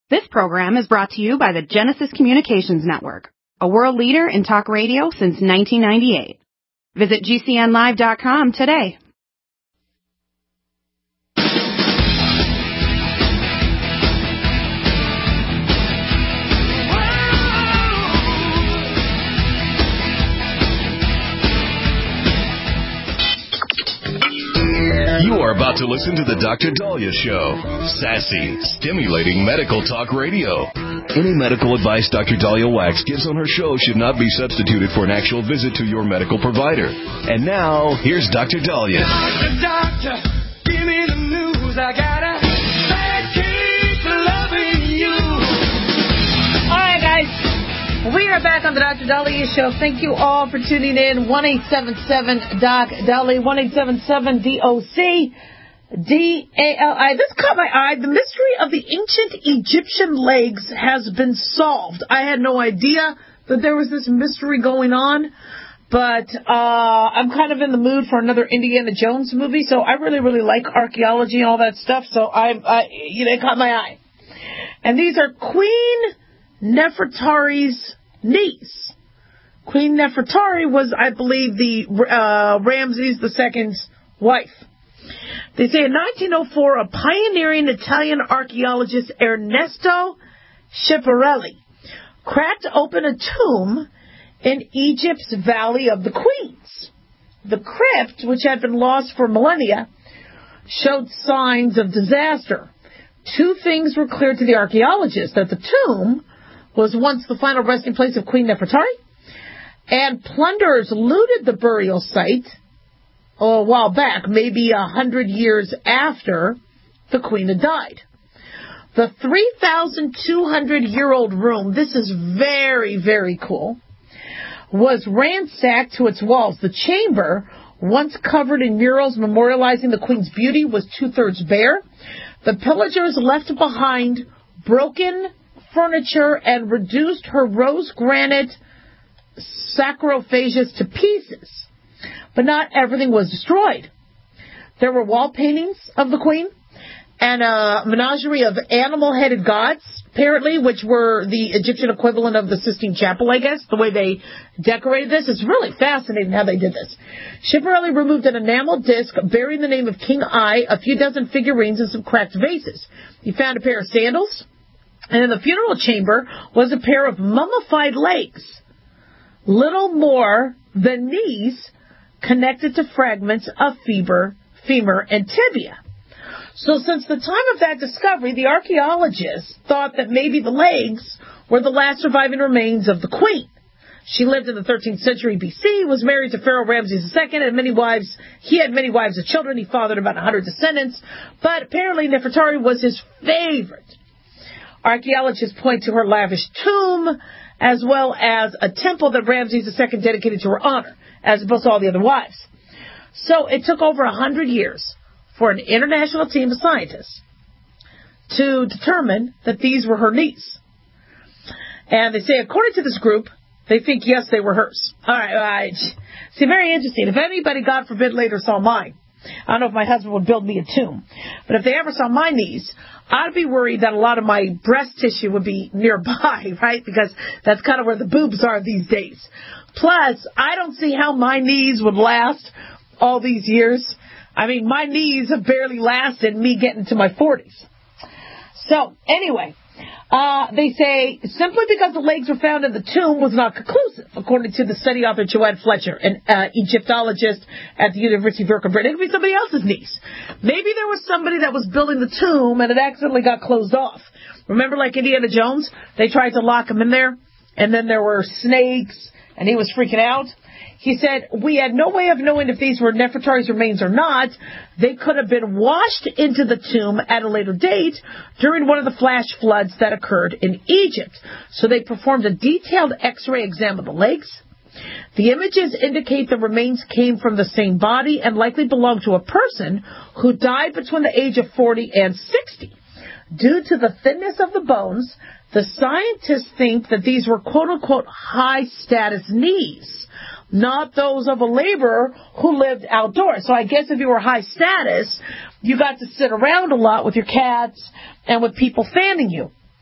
This program is brought to you by the Genesis Communications Network, a world leader in talk radio since 1998. Visit GCNlive.com today. You are about to listen to the Dr. Daliah Show. Sassy, stimulating medical talk radio. Any medical advice Dr. Daliah Wax gives on her show should not be substituted for an actual visit to your medical provider. And now, here's Dr. Daliah. Doctor, give me the news. I gotta keep loving you. All right, guys. We are back on the Dr. Daliah Show. Thank you all for tuning in. 1-877-DOC-DALI, 1-877-DOC-DALI. This caught my eye. The mystery of the ancient Egyptian legs has been solved. I had no idea that there was this mystery going on, but I'm kind of in the mood for another Indiana Jones movie, so I really, really like archaeology and all that stuff, so it caught my eye. And these are Queen Nefertari's knees. Queen Nefertari was, I believe, the Ramses II's wife. They say in 1904, a pioneering Italian archaeologist, Ernesto Schiaparelli, cracked open a tomb in Egypt's Valley of the Queens. The crypt, which had been lost for millennia, showed signs of disaster. Two things were clear to the archaeologists: that the tomb was once the final resting place of Queen Nefertari, and plunderers looted the burial site a while back, maybe 100 years after the queen had died. The 3,200-year-old room, this is very, very cool, was ransacked to its walls. The chamber, once covered in murals memorializing the queen's beauty, was two-thirds bare. The pillagers left behind broken furniture and reduced her rose granite sarcophagus to pieces. But not everything was destroyed. There were wall paintings of the queen and a menagerie of animal-headed gods, apparently, which were the Egyptian equivalent of the Sistine Chapel, I guess, the way they decorated this. It's really fascinating how they did this. Schiaparelli removed an enamel disc bearing the name of King I, a few dozen figurines, and some cracked vases. He found a pair of sandals, and in the funeral chamber was a pair of mummified legs, little more than knees, connected to fragments of femur and tibia. So since the time of that discovery, the archaeologists thought that maybe the legs were the last surviving remains of the queen. She lived in the 13th century BC, was married to Pharaoh Ramses II, and many wives. He had many wives and children. He fathered about 100 descendants, but apparently Nefertari was his favorite. Archaeologists point to her lavish tomb, as well as a temple that Ramses II dedicated to her honor, as opposed to all the other wives. So it took over 100 years for an international team of scientists to determine that these were her knees. And they say, according to this group, they think, yes, they were hers. All right. See, very interesting. If anybody, God forbid, later saw mine, I don't know if my husband would build me a tomb, but if they ever saw my knees, I'd be worried that a lot of my breast tissue would be nearby, right? Because that's kind of where the boobs are these days. Plus, I don't see how my knees would last all these years. I mean, my knees have barely lasted me getting to my 40s. So, anyway, they say simply because the legs were found in the tomb was not conclusive, according to the study author Joanne Fletcher, an Egyptologist at the University of York. It could be somebody else's knees. Maybe there was somebody that was building the tomb and it accidentally got closed off. Remember, like Indiana Jones, they tried to lock him in there, and then there were snakes, and he was freaking out. He said, we had no way of knowing if these were Nefertari's remains or not. They could have been washed into the tomb at a later date during one of the flash floods that occurred in Egypt. So they performed a detailed X-ray exam of the legs. The images indicate the remains came from the same body and likely belonged to a person who died between the age of 40 and 60. Due to the thinness of the bones, the scientists think that these were quote-unquote high-status knees, not those of a laborer who lived outdoors. So I guess if you were high status, you got to sit around a lot with your cats and with people fanning you.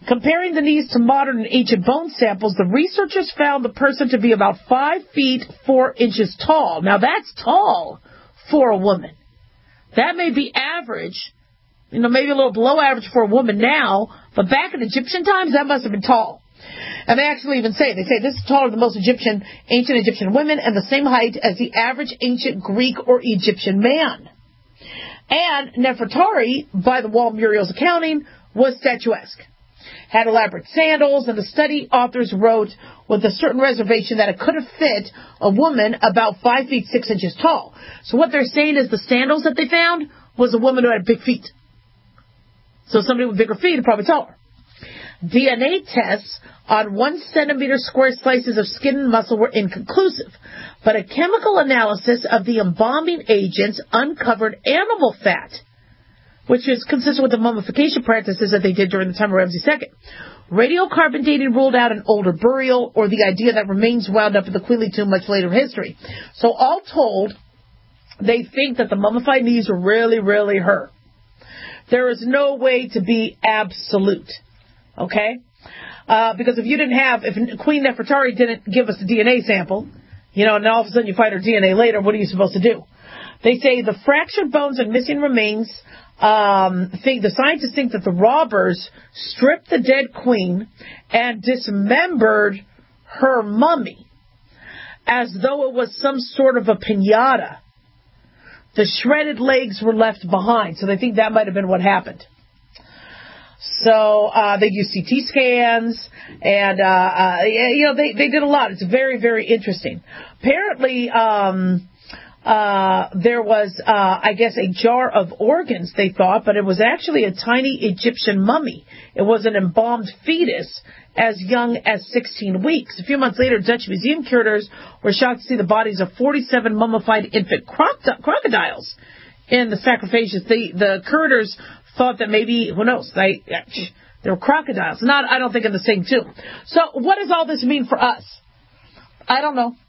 Comparing the knees to modern and ancient bone samples, the researchers found the person to be about 5 feet 4 inches tall. Now, that's tall for a woman. That may be average, maybe a little below average for a woman now, but back in Egyptian times, that must have been tall. And they actually even say this is taller than most ancient Egyptian women and the same height as the average ancient Greek or Egyptian man. And Nefertari, by the wall murals accounting, was statuesque. Had elaborate sandals, and the study authors wrote with a certain reservation that it could have fit a woman about 5 feet 6 inches tall. So what they're saying is the sandals that they found was a woman who had big feet. So somebody with bigger feet is probably taller. DNA tests on 1 centimeter square slices of skin and muscle were inconclusive, but a chemical analysis of the embalming agents uncovered animal fat, which is consistent with the mummification practices that they did during the time of Ramses II. Radiocarbon dating ruled out an older burial or the idea that remains wound up in the Queenly tomb much later in history. So all told, they think that the mummified knees were really, really her. There is no way to be absolute. Okay? Because if Queen Nefertari didn't give us a DNA sample, and all of a sudden you find her DNA later, what are you supposed to do? They say the fractured bones and missing remains, the scientists think that the robbers stripped the dead queen and dismembered her mummy as though it was some sort of a piñata. The shredded legs were left behind, so they think that might have been what happened. So they used CT scans, and they did a lot. It's very, very interesting. Apparently, there was, a jar of organs, they thought, but it was actually a tiny Egyptian mummy. It was an embalmed fetus as young as 16 weeks. A few months later, Dutch museum curators were shocked to see the bodies of 47 mummified infant crocodiles in the sarcophagus. The curators thought that maybe, who knows, they were crocodiles. I don't think in the same tomb. So what does all this mean for us? I don't know.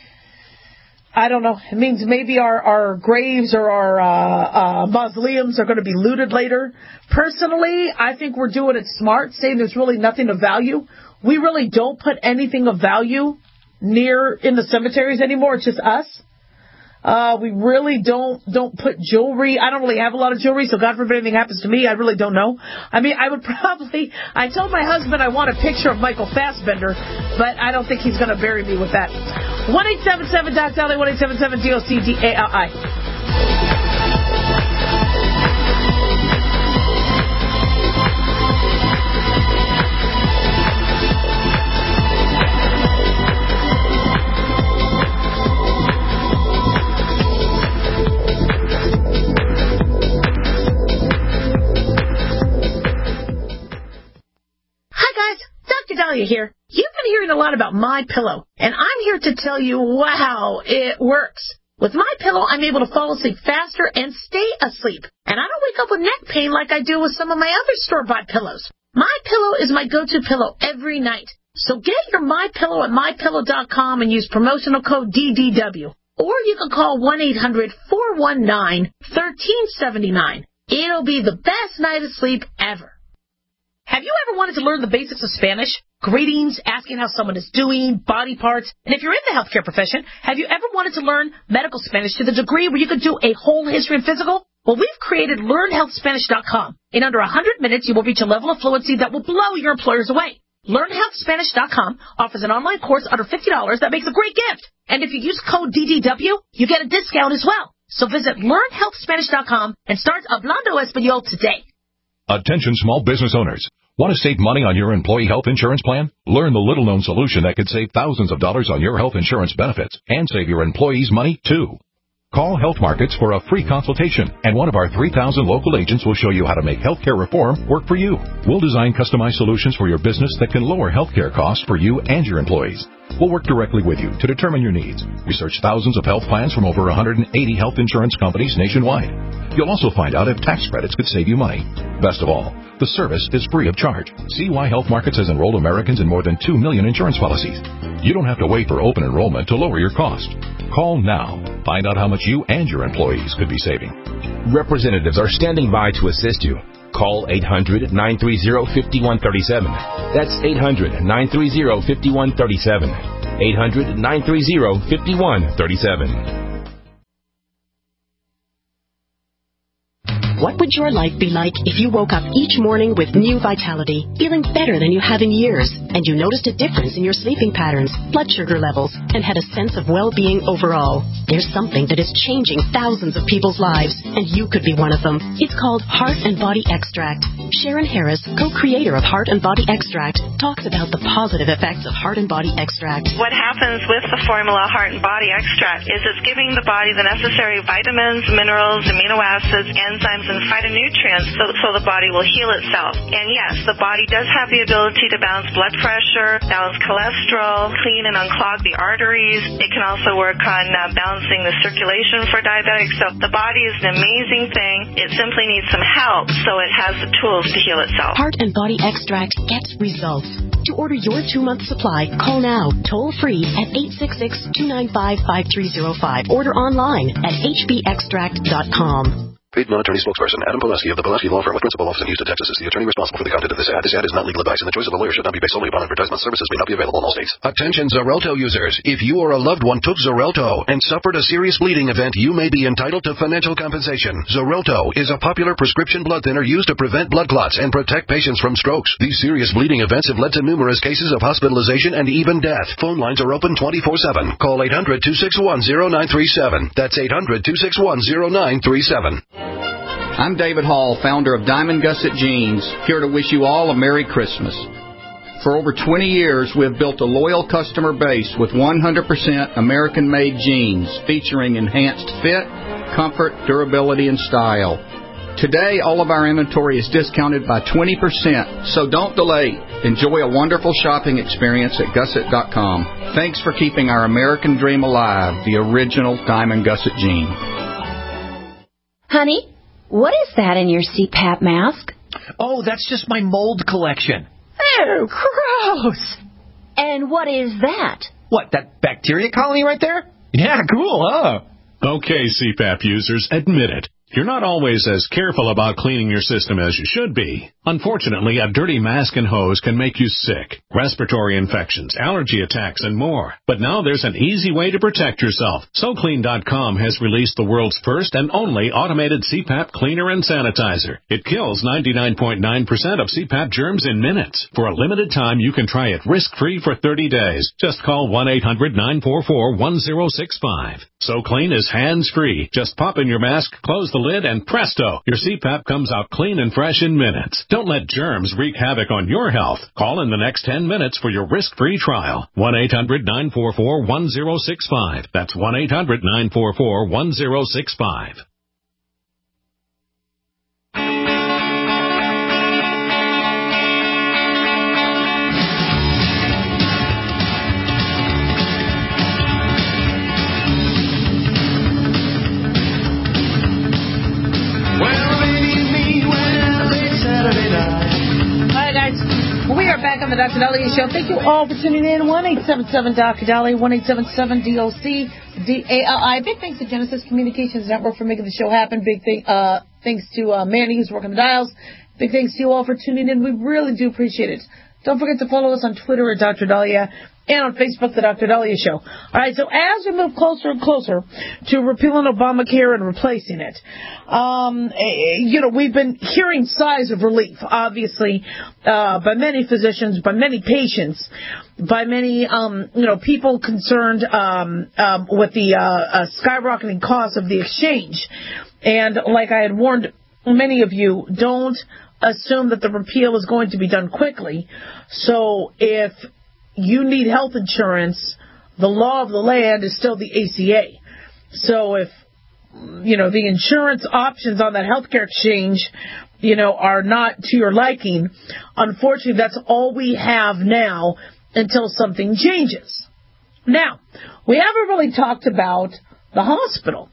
It means maybe our graves or our mausoleums are going to be looted later. Personally, I think we're doing it smart, saying there's really nothing of value. We really don't put anything of value in the cemeteries anymore. It's just us. We really don't put jewelry. I don't really have a lot of jewelry, so God forbid anything happens to me, I really don't know. I told my husband I want a picture of Michael Fassbender, but I don't think he's going to bury me with that. 1-877-DOC-DOLLY, 1-877-DOC-DALI. Here. You've been hearing a lot about MyPillow, and I'm here to tell you, wow, it works. With MyPillow, I'm able to fall asleep faster and stay asleep, and I don't wake up with neck pain like I do with some of my other store-bought pillows. MyPillow is my go-to pillow every night. So get your MyPillow at MyPillow.com and use promotional code DDW. Or you can call 1-800-419-1379. It'll be the best night of sleep ever. Have you ever wanted to learn the basics of Spanish? Greetings, asking how someone is doing, body parts. And if you're in the healthcare profession, have you ever wanted to learn medical Spanish to the degree where you could do a whole history and physical? Well, we've created LearnHealthSpanish.com. In under 100 minutes, you will reach a level of fluency that will blow your employers away. LearnHealthSpanish.com offers an online course under $50 that makes a great gift. And if you use code DDW, you get a discount as well. So visit LearnHealthSpanish.com and start Hablando Español today. Attention small business owners. Want to save money on your employee health insurance plan? Learn the little-known solution that could save thousands of dollars on your health insurance benefits and save your employees money, too. Call Health Markets for a free consultation, and one of our 3,000 local agents will show you how to make healthcare reform work for you. We'll design customized solutions for your business that can lower healthcare costs for you and your employees. We'll work directly with you to determine your needs. Research thousands of health plans from over 180 health insurance companies nationwide. You'll also find out if tax credits could save you money. Best of all, the service is free of charge. See why Health Markets has enrolled Americans in more than 2 million insurance policies. You don't have to wait for open enrollment to lower your cost. Call now. Find out how much you and your employees could be saving. Representatives are standing by to assist you. Call 800-930-5137. That's 800-930-5137. 800-930-5137. What would your life be like if you woke up each morning with new vitality, feeling better than you have in years, and you noticed a difference in your sleeping patterns, blood sugar levels, and had a sense of well-being overall? There's something that is changing thousands of people's lives, and you could be one of them. It's called Heart and Body Extract. Sharon Harris, co-creator of Heart and Body Extract, talks about the positive effects of Heart and Body Extract. What happens with the formula Heart and Body Extract is it's giving the body the necessary vitamins, minerals, amino acids, enzymes, and phytonutrients so the body will heal itself. And yes, the body does have the ability to balance blood pressure, balance cholesterol, clean and unclog the arteries. It can also work on balancing the circulation for diabetics. So the body is an amazing thing. It simply needs some help so it has the tools to heal itself. Heart and Body Extract gets results. To order your 2-month supply, call now, toll free at 866-295-5305. Order online at hbextract.com. Paid non-attorney spokesperson Adam Poleski of the Poleski Law Firm with principal office in Houston, Texas is the attorney responsible for the content of this ad. This ad is not legal advice, and the choice of a lawyer should not be based solely upon advertisement. Services may not be available in all states. Attention Xarelto users. If you or a loved one took Xarelto and suffered a serious bleeding event, you may be entitled to financial compensation. Xarelto is a popular prescription blood thinner used to prevent blood clots and protect patients from strokes. These serious bleeding events have led to numerous cases of hospitalization and even death. Phone lines are open 24/7. Call 800-261-0937. That's 800-261-0937. I'm David Hall, founder of Diamond Gusset Jeans, here to wish you all a Merry Christmas. For over 20 years, we have built a loyal customer base with 100% American-made jeans featuring enhanced fit, comfort, durability, and style. Today, all of our inventory is discounted by 20%, so don't delay. Enjoy a wonderful shopping experience at Gusset.com. Thanks for keeping our American dream alive, the original Diamond Gusset jean. Honey? What is that in your CPAP mask? Oh, that's just my mold collection. Oh, gross. And what is that? What, that bacteria colony right there? Yeah, cool, huh? Okay, CPAP users, admit it. You're not always as careful about cleaning your system as you should be. Unfortunately, a dirty mask and hose can make you sick, respiratory infections, allergy attacks, and more. But now there's an easy way to protect yourself. SoClean.com has released the world's first and only automated CPAP cleaner and sanitizer. It kills 99.9% of CPAP germs in minutes. For a limited time, you can try it risk-free for 30 days. Just call 1-800-944-1065. SoClean is hands-free. Just pop in your mask, close the lid, and presto, your CPAP comes out clean and fresh in minutes. Don't let germs wreak havoc on your health. Call in the next 10 minutes for your risk-free trial. 1-800-944-1065. That's 1-800-944-1065. We are back on the Dr. Daliah Show. Thank you all for tuning in. 1-877-Dr. Daliah, 1-877-DOC-DALI. Big thanks to Genesis Communications Network for making the show happen. Big thanks to Manny, who's working the dials. Big thanks to you all for tuning in. We really do appreciate it. Don't forget to follow us on Twitter at Dr. Daliah and on Facebook, The Dr. Daliah Show. All right, so as we move closer and closer to repealing Obamacare and replacing it, we've been hearing sighs of relief, obviously, by many physicians, by many patients, by many, people concerned with the skyrocketing cost of the exchange. And like I had warned many of you, don't assume that the repeal is going to be done quickly. So if you need health insurance, the law of the land is still the ACA. So if, the insurance options on that healthcare exchange, are not to your liking, unfortunately, that's all we have now until something changes. Now, we haven't really talked about the hospital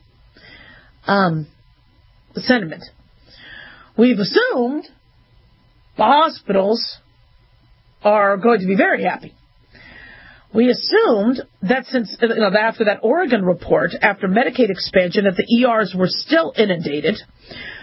sentiment. We've assumed the hospitals are going to be very happy. We assumed that since after that Oregon report, after Medicaid expansion, that the ERs were still inundated.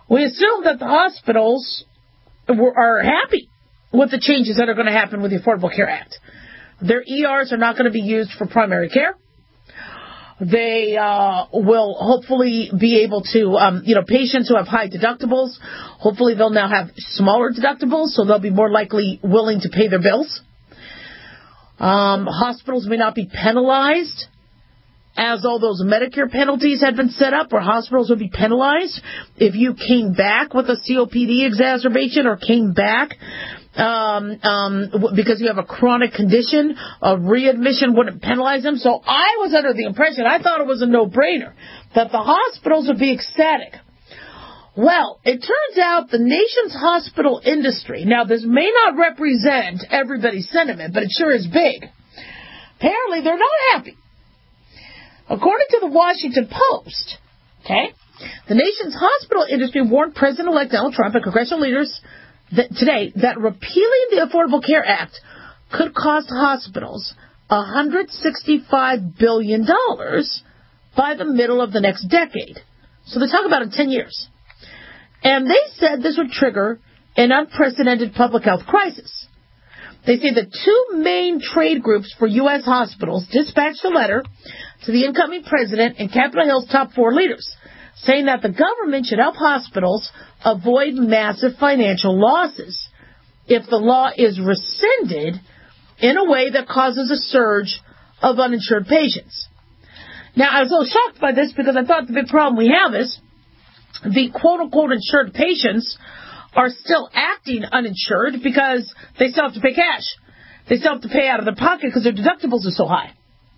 We assume that the hospitals are happy with the changes that are going to happen with the Affordable Care Act. Their ERs are not going to be used for primary care. They will hopefully be able to, patients who have high deductibles, hopefully they'll now have smaller deductibles, so they'll be more likely willing to pay their bills. Hospitals may not be penalized, as all those Medicare penalties had been set up, where hospitals would be penalized if you came back with a COPD exacerbation or came back because you have a chronic condition. A readmission wouldn't penalize them. So I was under the impression, I thought it was a no-brainer, that the hospitals would be ecstatic. Well, it turns out the nation's hospital industry, now this may not represent everybody's sentiment, but it sure is big. Apparently they're not happy. According to the Washington Post, the nation's hospital industry warned President-elect Donald Trump and congressional leaders today that repealing the Affordable Care Act could cost hospitals $165 billion by the middle of the next decade. So they talk about in 10 years. And they said this would trigger an unprecedented public health crisis. They say the two main trade groups for U.S. hospitals dispatched a letter to the incoming president and Capitol Hill's top 4 leaders, saying that the government should help hospitals avoid massive financial losses if the law is rescinded in a way that causes a surge of uninsured patients. Now, I was a little shocked by this because I thought the big problem we have is the quote-unquote insured patients are still acting uninsured because they still have to pay cash. They still have to pay out of their pocket because their deductibles are so high.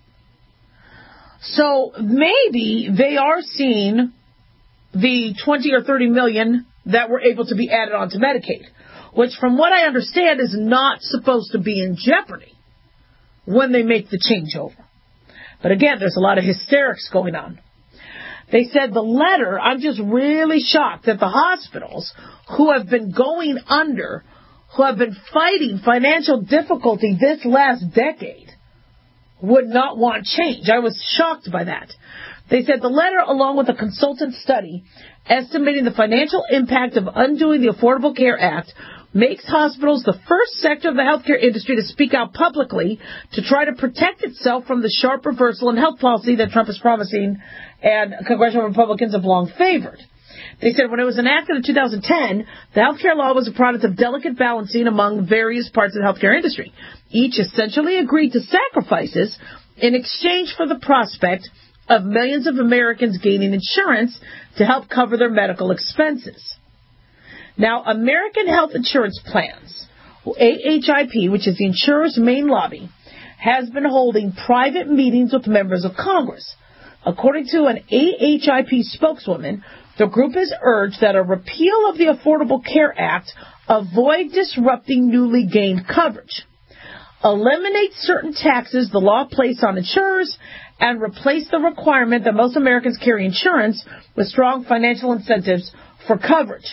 So maybe they are seeing the 20 or 30 million that were able to be added onto Medicaid, which from what I understand is not supposed to be in jeopardy when they make the changeover. But again, there's a lot of hysterics going on. They said the letter, I'm just really shocked that the hospitals who have been going under, who have been fighting financial difficulty this last decade, would not want change. I was shocked by that. They said the letter, along with a consultant study estimating the financial impact of undoing the Affordable Care Act, makes hospitals the first sector of the healthcare industry to speak out publicly to try to protect itself from the sharp reversal in health policy that Trump is promising and congressional Republicans have long favored. They said when it was enacted in 2010, the healthcare law was a product of delicate balancing among various parts of the healthcare industry. Each essentially agreed to sacrifices in exchange for the prospect of millions of Americans gaining insurance to help cover their medical expenses. Now, American Health Insurance Plans, AHIP, which is the insurer's main lobby, has been holding private meetings with members of Congress. According to an AHIP spokeswoman, the group has urged that a repeal of the Affordable Care Act avoid disrupting newly gained coverage, eliminate certain taxes the law placed on insurers, and replace the requirement that most Americans carry insurance with strong financial incentives for coverage.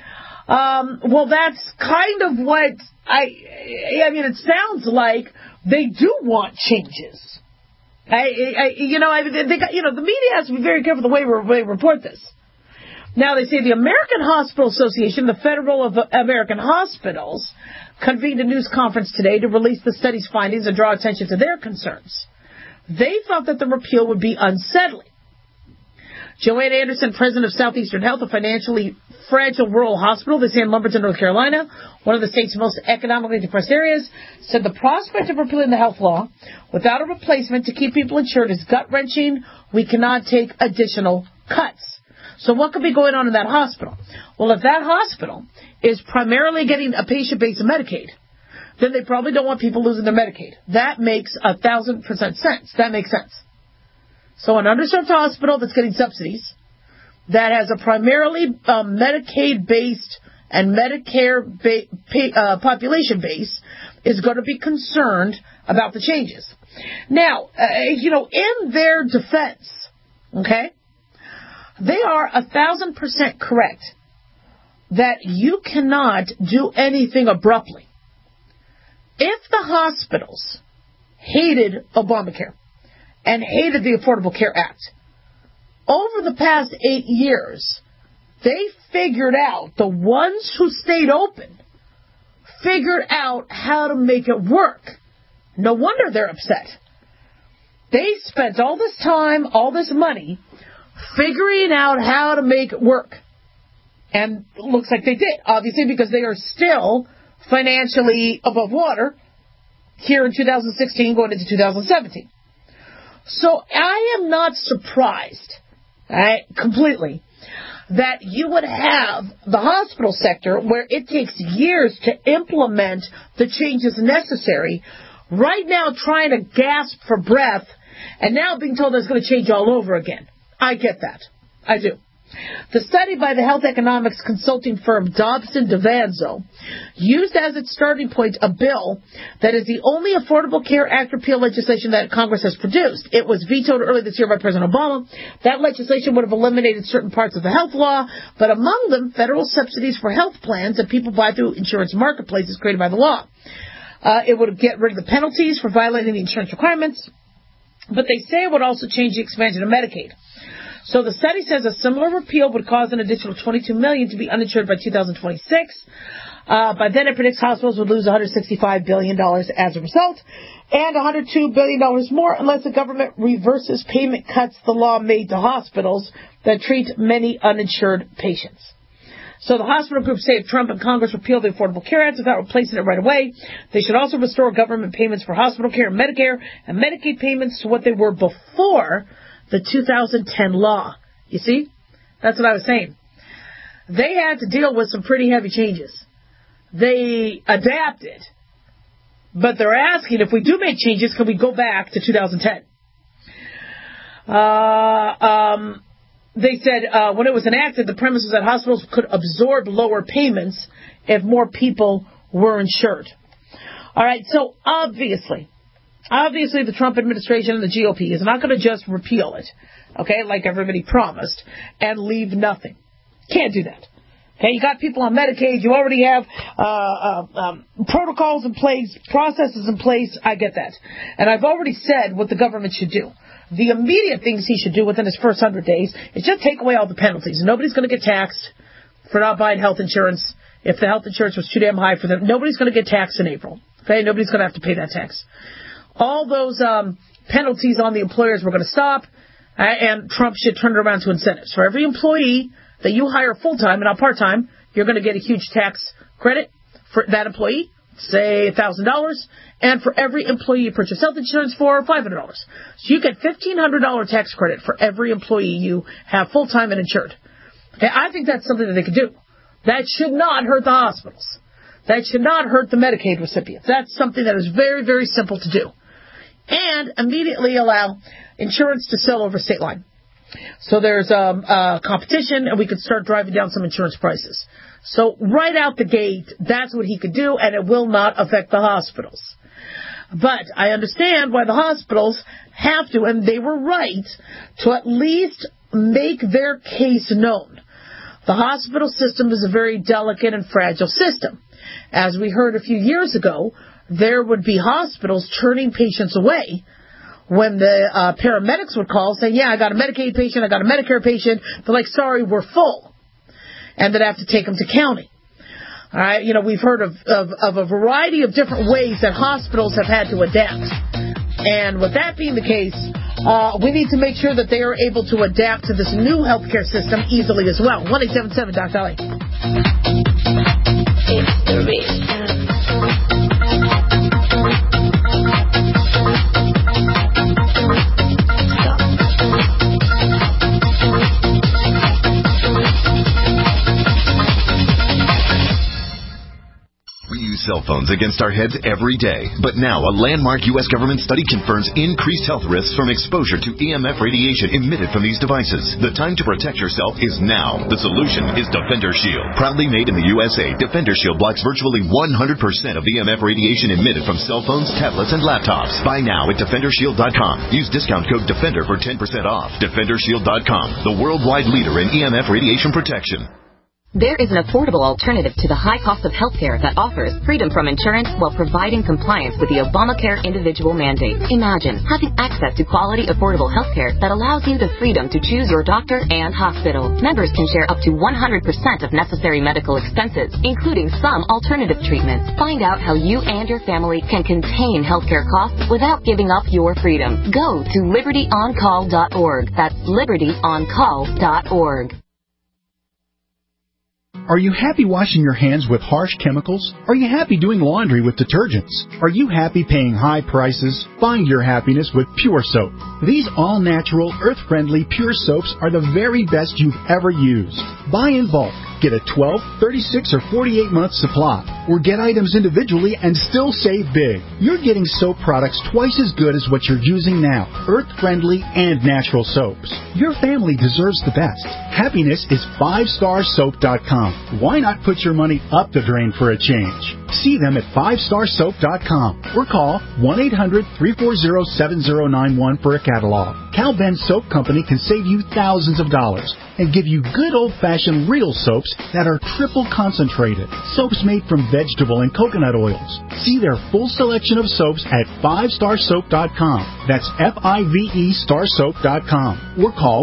Well, that's kind of what I mean, it sounds like they do want changes. The media has to be very careful the way we report this. Now, they say the American Hospital Association, the Federal of American Hospitals, convened a news conference today to release the study's findings and draw attention to their concerns. They thought that the repeal would be unsettling. Joanne Anderson, president of Southeastern Health, a financially fragile rural hospital that's in Lumberton, North Carolina, one of the state's most economically depressed areas, said the prospect of repealing the health law without a replacement to keep people insured is gut-wrenching. We cannot take additional cuts. So what could be going on in that hospital? Well, if that hospital is primarily getting a patient base of Medicaid, then they probably don't want people losing their Medicaid. That makes 1,000% sense. That makes sense. So an underserved hospital that's getting subsidies, that has a primarily Medicaid-based and Medicare population base, is going to be concerned about the changes. Now, in their defense, they are 1,000% correct that you cannot do anything abruptly. If the hospitals hated Obamacare and hated the Affordable Care Act, over the past 8 years, They figured out, the ones who stayed open, figured out how to make it work. No wonder they're upset. They spent all this time, all this money, figuring out how to make it work. And it looks like they did, obviously, because they are still financially above water here in 2016 going into 2017. So I am not surprised, completely, that you would have the hospital sector, where it takes years to implement the changes necessary, right now trying to gasp for breath, and now being told it's going to change all over again. I get that. I do. The study by the health economics consulting firm Dobson DeVanzo used as its starting point a bill that is the only Affordable Care Act repeal legislation that Congress has produced. It was vetoed early this year by President Obama. That legislation would have eliminated certain parts of the health law, but among them, federal subsidies for health plans that people buy through insurance marketplaces created by the law. It would get rid of the penalties for violating the insurance requirements, but they say it would also change the expansion of Medicaid. So the study says a similar repeal would cause an additional $22 million to be uninsured by 2026. By then, it predicts hospitals would lose $165 billion as a result, and $102 billion more unless the government reverses payment cuts the law made to hospitals that treat many uninsured patients. So the hospital group say if Trump and Congress repeal the Affordable Care Act without replacing it right away, they should also restore government payments for hospital care and Medicare and Medicaid payments to what they were before the 2010 law. You see? That's what I was saying. They had to deal with some pretty heavy changes. They adapted. But they're asking, if we do make changes, can we go back to 2010? They said when it was enacted, the premise was that hospitals could absorb lower payments if more people were insured. All right, so obviously, the Trump administration and the GOP is not going to just repeal it, okay, like everybody promised, and leave nothing. Can't do that. Okay, you got people on Medicaid. You already have protocols in place, processes in place. I get that. And I've already said what the government should do. The immediate things he should do within his first 100 days is just take away all the penalties. Nobody's going to get taxed for not buying health insurance. If the health insurance was too damn high for them, nobody's going to get taxed in April. Okay, nobody's going to have to pay that tax. All those penalties on the employers were going to stop, and Trump should turn it around to incentives. For every employee that you hire full-time and not part-time, you're going to get a huge tax credit for that employee, say $1,000, and for every employee you purchase health insurance for, $500. So you get $1,500 tax credit for every employee you have full-time and insured. Okay, I think that's something that they could do. That should not hurt the hospitals. That should not hurt the Medicaid recipients. That's something that is very, very simple to do. And immediately allow insurance to sell over state line. So there's competition, and we could start driving down some insurance prices. So right out the gate, that's what he could do, and it will not affect the hospitals. But I understand why the hospitals have to, and they were right, to at least make their case known. The hospital system is a very delicate and fragile system. As we heard a few years ago, there would be hospitals turning patients away when the paramedics would call saying, yeah, I got a Medicaid patient, I got a Medicare patient. They're like, sorry, we're full. And they'd have to take them to county. All right, you know, we've heard of a variety of different ways that hospitals have had to adapt. And with that being the case, we need to make sure that they are able to adapt to this new healthcare system easily as well. 1-877 Dr. Ali. It's the cell phones against our heads every day. But now a landmark U.S. government study confirms increased health risks from exposure to EMF radiation emitted from these devices. The time to protect yourself is now. The solution is Defender Shield. Proudly made in the USA, Defender Shield blocks virtually 100% of EMF radiation emitted from cell phones, tablets, and laptops. Buy now at DefenderShield.com. Use discount code DEFENDER for 10% off. DefenderShield.com, the worldwide leader in EMF radiation protection. There is an affordable alternative to the high cost of healthcare that offers freedom from insurance while providing compliance with the Obamacare individual mandate. Imagine having access to quality, affordable healthcare that allows you the freedom to choose your doctor and hospital. Members can share up to 100% of necessary medical expenses, including some alternative treatments. Find out how you and your family can contain healthcare costs without giving up your freedom. Go to libertyoncall.org. That's libertyoncall.org. Are you happy washing your hands with harsh chemicals? Are you happy doing laundry with detergents? Are you happy paying high prices? Find your happiness with Pure Soap. These all-natural, earth-friendly Pure Soaps are the very best you've ever used. Buy in bulk. Get a 12, 36, or 48-month supply. Or get items individually and still save big. You're getting soap products twice as good as what you're using now. Earth-friendly and natural soaps. Your family deserves the best. Happiness is 5starsoap.com. Why not put your money up the drain for a change? See them at 5starsoap.com or call 1-800-340-7091 for a catalog. Cal Ben Soap Company can save you thousands of dollars and give you good old-fashioned real soaps that are triple concentrated. Soaps made from vegetable and coconut oils. See their full selection of soaps at 5starsoap.com. That's F-I-V-E starsoap.com. Or call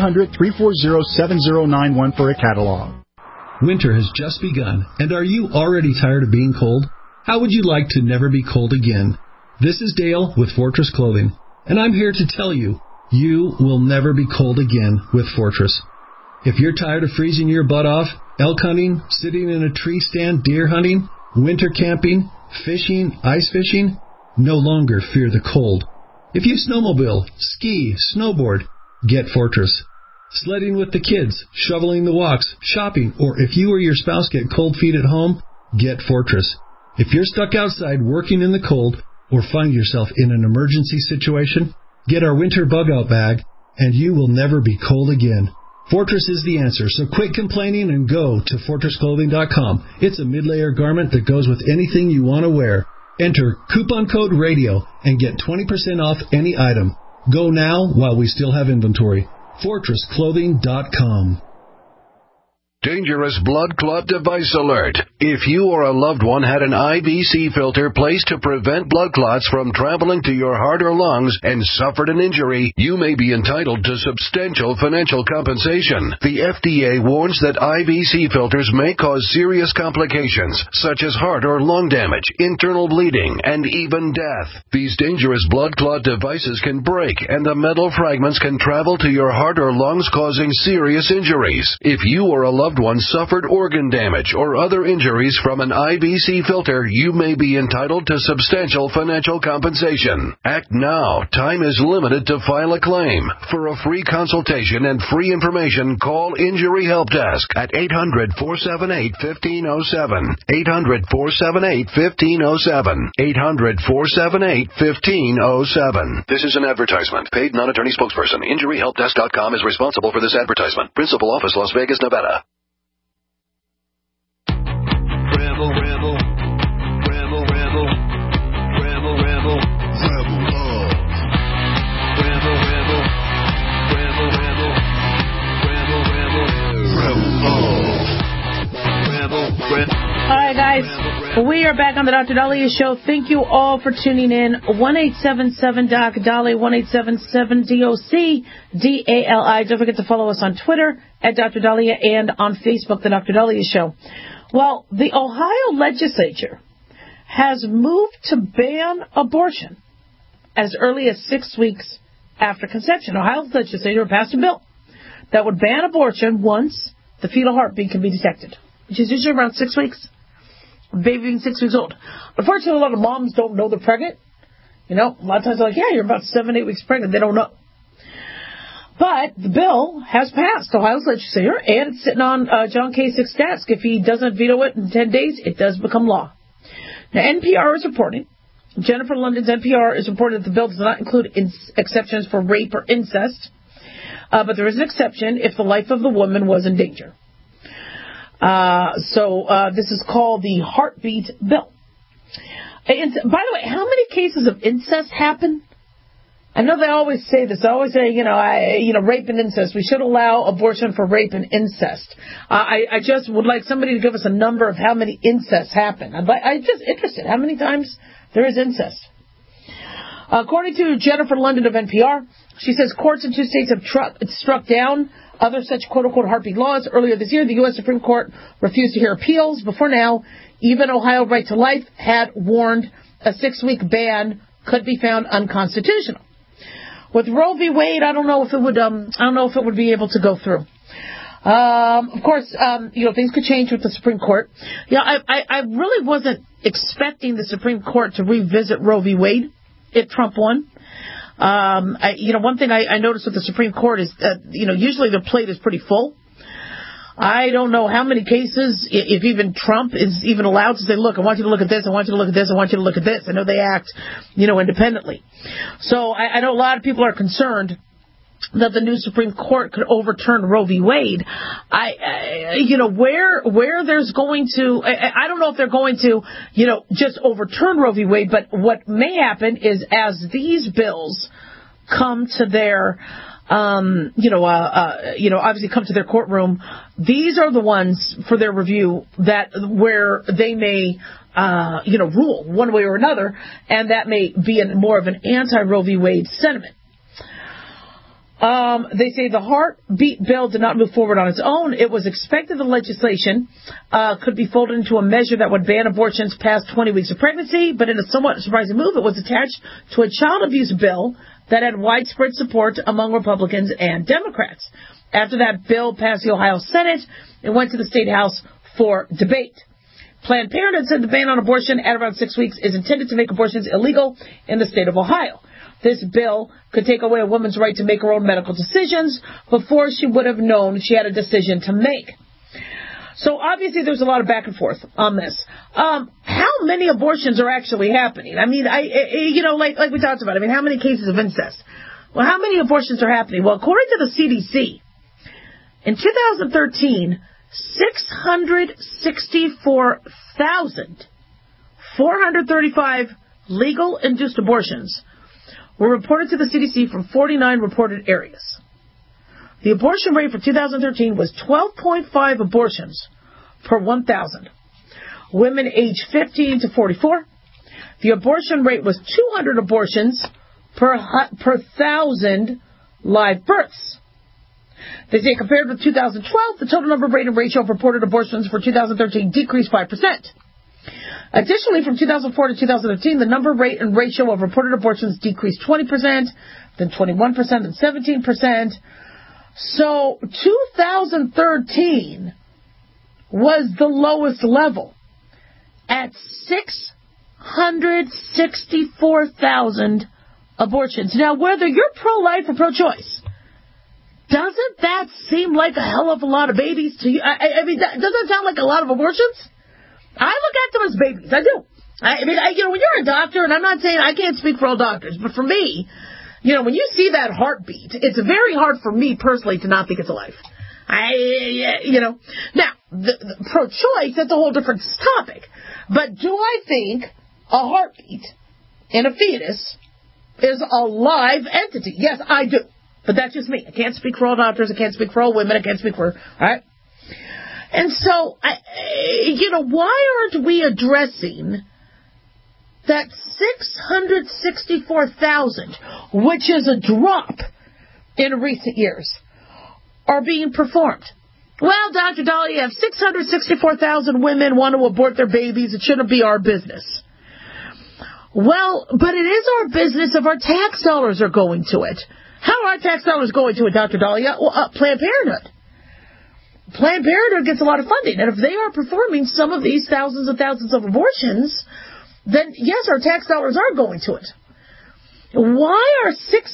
1-800-340-7091 for a catalog. Winter has just begun, and are you already tired of being cold? How would you like to never be cold again? This is Dale with Fortress Clothing, and I'm here to tell you, you will never be cold again with Fortress. If you're tired of freezing your butt off, elk hunting, sitting in a tree stand, deer hunting, winter camping, fishing, ice fishing, no longer fear the cold. If you snowmobile, ski, snowboard, get Fortress. Sledding with the kids, shoveling the walks, shopping, or if you or your spouse get cold feet at home, get Fortress. If you're stuck outside working in the cold or find yourself in an emergency situation, get our winter bug-out bag, and you will never be cold again. Fortress is the answer, so quit complaining and go to FortressClothing.com. It's a mid-layer garment that goes with anything you want to wear. Enter coupon code RADIO and get 20% off any item. Go now while we still have inventory. FortressClothing.com. Dangerous blood clot device alert. If you or a loved one had an IVC filter placed to prevent blood clots from traveling to your heart or lungs and suffered an injury, you may be entitled to substantial financial compensation. The FDA warns that IVC filters may cause serious complications, such as heart or lung damage, internal bleeding, and even death. These dangerous blood clot devices can break, and the metal fragments can travel to your heart or lungs, causing serious injuries. If you or a loved one suffered organ damage or other injuries from an IVC filter, you may be entitled to substantial financial compensation. Act now. Time is limited to file a claim. For a free consultation and free information, call Injury Help Desk at 800-478-1507. 800-478-1507. 800-478-1507. This is an advertisement. Paid non-attorney spokesperson. InjuryHelpDesk.com is responsible for this advertisement. Principal office, Las Vegas, Nevada. Rebel, rebel, rebel, rebel, rebel, rebel, rebel love. Rebel, rebel, rebel, rebel, rebel, rebel, rebel love. Rebel, rebel. All right, guys, we are back on the Dr. Daliah Show. Thank you all for tuning in. 1-877-DOC-DALI, 1-877-DOC-DALI. Don't forget to follow us on Twitter at Dr. Daliah and on Facebook, the Dr. Daliah Show. Well, the Ohio legislature has moved to ban abortion as early as 6 weeks after conception. Ohio's legislature passed a bill that would ban abortion once the fetal heartbeat can be detected, which is usually around 6 weeks. Baby being 6 weeks old. Unfortunately, a lot of moms don't know they're pregnant. You know, a lot of times they're like, yeah, you're about 7-8 weeks pregnant. They don't know. But the bill has passed Ohio's legislature, and it's sitting on John Kasich's desk. If he doesn't veto it in 10 days, it does become law. Now, NPR is reporting, Jennifer London's NPR is reporting that the bill does not include exceptions for rape or incest, but there is an exception if the life of the woman was in danger. So this is called the Heartbeat Bill. And by the way, how many cases of incest happen I know they always say this. They always say, rape and incest. We should allow abortion for rape and incest. I just would like somebody to give us a number of how many incests happen. I'm just interested. How many times there is incest? According to Jennifer London of NPR, she says courts in 2 states have struck down other such quote-unquote heartbeat laws. Earlier this year, the U.S. Supreme Court refused to hear appeals. Before now, even Ohio Right to Life had warned a 6-week ban could be found unconstitutional. With Roe v. Wade, I don't know if it would be able to go through. Of course, things could change with the Supreme Court. I really wasn't expecting the Supreme Court to revisit Roe v. Wade if Trump won. One thing I noticed with the Supreme Court is that, usually their plate is pretty full. I don't know how many cases, if even Trump is even allowed to say, look, I want you to look at this, I want you to look at this, I want you to look at this. I know they act, independently. So I know a lot of people are concerned that the new Supreme Court could overturn Roe v. Wade. Where there's going to, I don't know if they're going to, just overturn Roe v. Wade, but what may happen is as these bills come to their, obviously come to their courtroom, these are the ones for their review where they may, rule one way or another, and that may be more of an anti-Roe v. Wade sentiment. They say the heartbeat bill did not move forward on its own. It was expected the legislation could be folded into a measure that would ban abortions past 20 weeks of pregnancy, but in a somewhat surprising move, it was attached to a child abuse bill that had widespread support among Republicans and Democrats. After that bill passed the Ohio Senate, it went to the State House for debate. Planned Parenthood said the ban on abortion at around 6 weeks is intended to make abortions illegal in the state of Ohio. This bill could take away a woman's right to make her own medical decisions before she would have known she had a decision to make. So obviously there's a lot of back and forth on this. How many abortions are actually happening? I mean, like we talked about, how many cases of incest? Well, how many abortions are happening? Well, according to the CDC, in 2013, 664,435 legal induced abortions were reported to the CDC from 49 reported areas. The abortion rate for 2013 was 12.5 abortions per 1,000. Women aged 15 to 44, the abortion rate was 200 abortions per 1,000 live births. They say compared with 2012, the total number, rate, and ratio of reported abortions for 2013 decreased 5%. Additionally, from 2004 to 2015, the number, rate, and ratio of reported abortions decreased 20%, then 21%, and 17%. So 2013 was the lowest level at 664,000 abortions. Now, whether you're pro-life or pro-choice, doesn't that seem like a hell of a lot of babies to you? Doesn't that sound like a lot of abortions? I look at them as babies. I do. When you're a doctor, and I'm not saying I can't speak for all doctors, but for me, when you see that heartbeat, it's very hard for me personally to not think it's a life. Now, the pro-choice, that's a whole different topic. But do I think a heartbeat in a fetus is a live entity? Yes, I do. But that's just me. I can't speak for all doctors. I can't speak for all women. I can't speak for, all right? And so, why aren't we addressing that 664,000, which is a drop in recent years, are being performed? Well, Dr. Dahlia, you have 664,000 women want to abort their babies. It shouldn't be our business. Well, but it is our business if our tax dollars are going to it. How are our tax dollars going to it, Dr. Dahlia? Well, Planned Parenthood. Planned Parenthood gets a lot of funding, and if they are performing some of these thousands and thousands of abortions, then yes, our tax dollars are going to it. Why are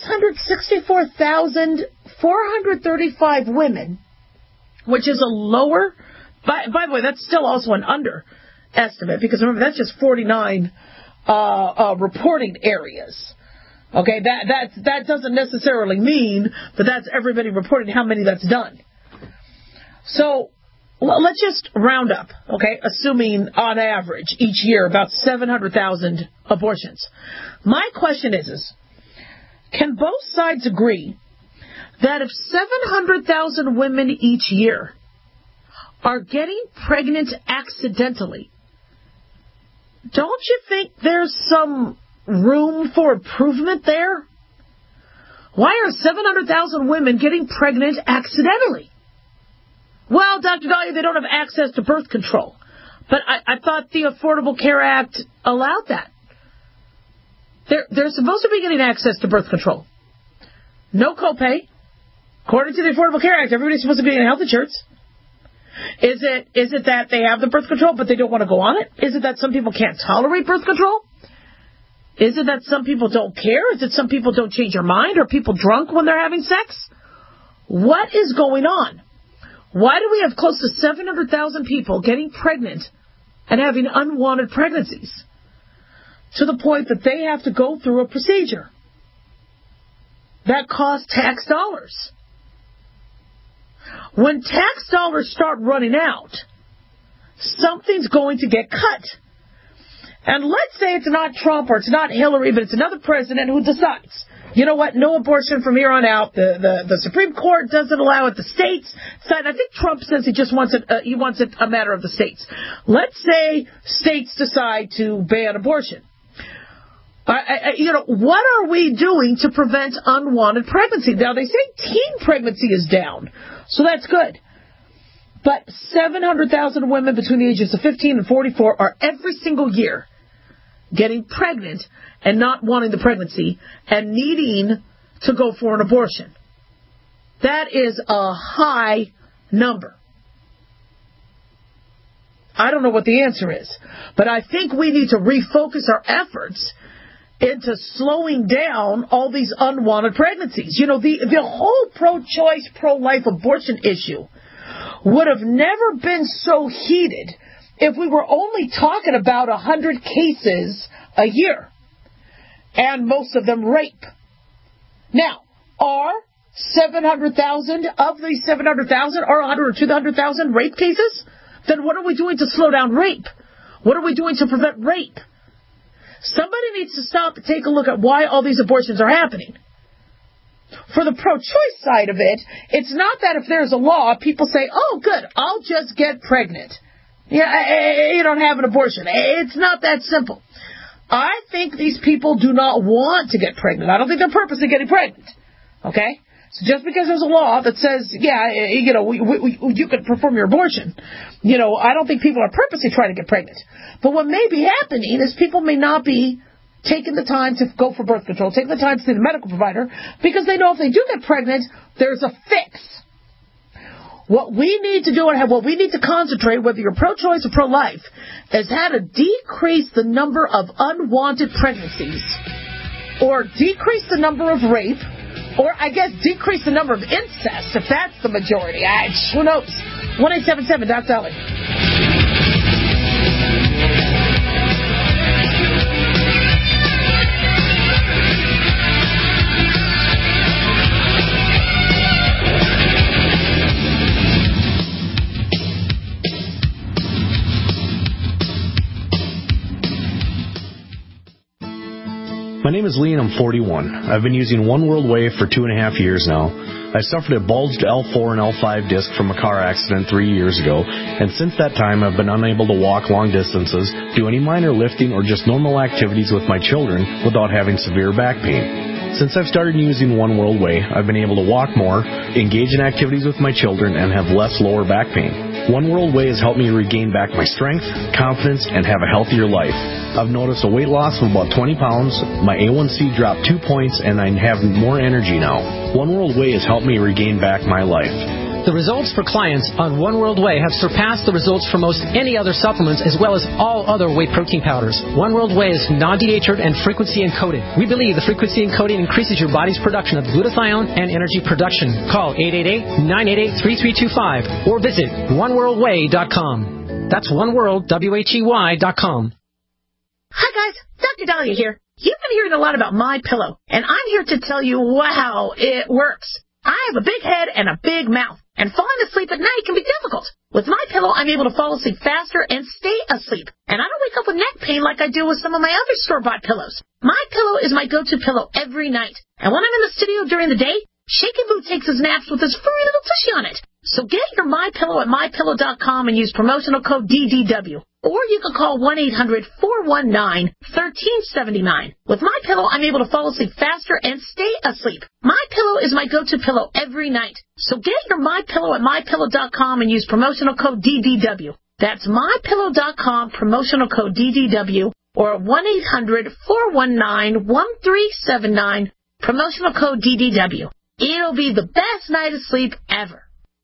664,435 women, which is a lower, by the way, that's still also an underestimate, because remember, that's just 49 reporting areas. Okay, that doesn't necessarily mean that that's everybody reporting how many that's done. So let's just round up, okay, assuming on average each year about 700,000 abortions. My question is, Can both sides agree that if 700,000 women each year are getting pregnant accidentally, don't you think there's some room for improvement there? Why are 700,000 women getting pregnant accidentally? Well, Dr. Dahlia, they don't have access to birth control. But I thought the Affordable Care Act allowed that. They're supposed to be getting access to birth control. No copay. According to the Affordable Care Act, everybody's supposed to be getting health insurance. Is it that they have the birth control but they don't want to go on it? Is it that some people can't tolerate birth control? Is it that some people don't care? Is it some people don't change their mind? Are people drunk when they're having sex? What is going on? Why do we have close to 700,000 people getting pregnant and having unwanted pregnancies to the point that they have to go through a procedure that costs tax dollars? When tax dollars start running out, something's going to get cut. And let's say it's not Trump or it's not Hillary, but it's another president who decides, you know what, no abortion from here on out. The Supreme Court doesn't allow it. The states decide. I think Trump says he just wants it. He wants it a matter of the states. Let's say states decide to ban abortion. What are we doing to prevent unwanted pregnancy? Now, they say teen pregnancy is down, so that's good. But 700,000 women between the ages of 15 and 44 are every single year getting pregnant and not wanting the pregnancy and needing to go for an abortion. That is a high number. I don't know what the answer is, but I think we need to refocus our efforts into slowing down all these unwanted pregnancies. You know, the whole pro-choice, pro-life abortion issue would have never been so heated if we were only talking about 100 cases a year, and most of them rape. Now, are 700,000 of these 700,000 or 100 or 200,000 rape cases? Then what are we doing to slow down rape? What are we doing to prevent rape? Somebody needs to stop and take a look at why all these abortions are happening. For the pro-choice side of it, it's not that if there's a law, people say, oh, good, I'll just get pregnant. Yeah, you don't have an abortion. It's not that simple. I think these people do not want to get pregnant. I don't think they're purposely getting pregnant. Okay? So just because there's a law that says, you could perform your abortion, I don't think people are purposely trying to get pregnant. But what may be happening is people may not be taking the time to go for birth control, taking the time to see the medical provider, because they know if they do get pregnant, there's a fix. What we need to do and what we need to concentrate, whether you're pro-choice or pro-life, is how to decrease the number of unwanted pregnancies, or decrease the number of rape, or I guess decrease the number of incest, if that's the majority. Who knows? 1-877 Doc Dolly. My name is Lee and I'm 41. I've been using One World Way for 2.5 years now. I suffered a bulged L4 and L5 disc from a car accident 3 years ago, and since that time I've been unable to walk long distances, do any minor lifting, or just normal activities with my children without having severe back pain. Since I've started using One World Way, I've been able to walk more, engage in activities with my children, and have less lower back pain. One World Way has helped me regain back my strength, confidence, and have a healthier life. I've noticed a weight loss of about 20 pounds, my A1C dropped 2 points, and I have more energy now. One World Way has helped me regain back my life. The results for clients on One World Way have surpassed the results for most any other supplements, as well as all other whey protein powders. One World Way is non-denatured and frequency encoded. We believe the frequency encoding increases your body's production of glutathione and energy production. Call 888-988-3325 or visit oneworldway.com. That's oneworldwhey.com. Hi guys, Dr. Dahlia here. You've been hearing a lot about MyPillow, and I'm here to tell you how it works. I have a big head and a big mouth. And falling asleep at night can be difficult. With MyPillow, I'm able to fall asleep faster and stay asleep. And I don't wake up with neck pain like I do with some of my other store-bought pillows. MyPillow is my go-to pillow every night. And when I'm in the studio during the day, Shaky Boo takes his naps with his furry little tushy on it. So get your MyPillow at MyPillow.com and use promotional code DDW. Or you can call 1-800-419-1379. With MyPillow, I'm able to fall asleep faster and stay asleep. MyPillow is my go-to pillow every night. So get your MyPillow at MyPillow.com and use promotional code DDW. That's MyPillow.com, promotional code DDW, or 1-800-419-1379, promotional code DDW. It'll be the best night of sleep ever.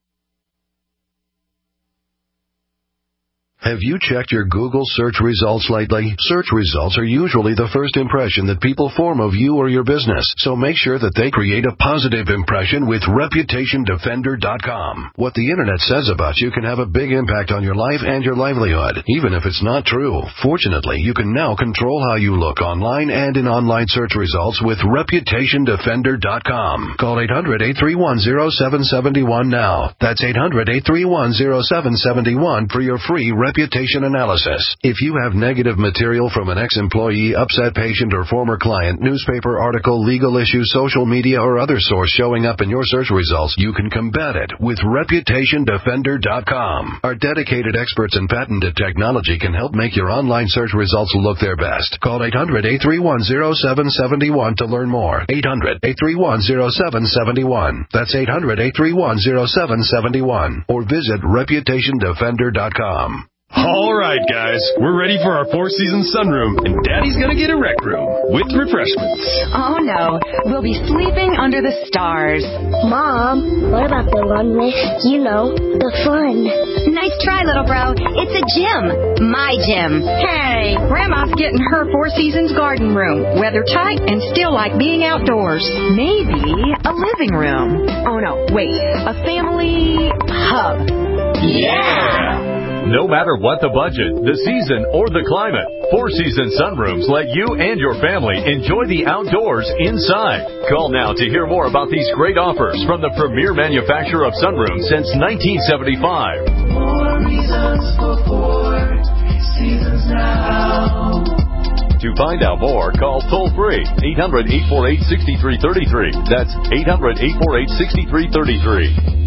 Have you checked your Google search results lately? Search results are usually the first impression that people form of you or your business, so make sure that they create a positive impression with ReputationDefender.com. What the Internet says about you can have a big impact on your life and your livelihood, even if it's not true. Fortunately, you can now control how you look online and in online search results with ReputationDefender.com. Call 800-831-0771 now. That's 800-831-0771 for your free reputation analysis. If you have negative material from an ex-employee, upset patient, or former client, newspaper article, legal issue, social media, or other source showing up in your search results, you can combat it with ReputationDefender.com. Our dedicated experts in patented technology can help make your online search results look their best. Call 800-831-0771 to learn more. 800-831-0771. That's 800-831-0771. Or visit ReputationDefender.com. All right, guys, we're ready for our four-season sunroom, and Daddy's gonna get a rec room with refreshments. Oh, no. We'll be sleeping under the stars. Mom, what about the one with, the fun? Nice try, little bro. It's a gym. My gym. Hey, Grandma's getting her Four Seasons garden room. Weather tight and still like being outdoors. Maybe a living room. Oh, no, wait. A family hub. Yeah! No matter what the budget, the season, or the climate, Four Seasons Sunrooms let you and your family enjoy the outdoors inside. Call now to hear more about these great offers from the premier manufacturer of sunrooms since 1975. More reasons for Four Seasons now. To find out more, call toll-free 800-848-6333. That's 800-848-6333.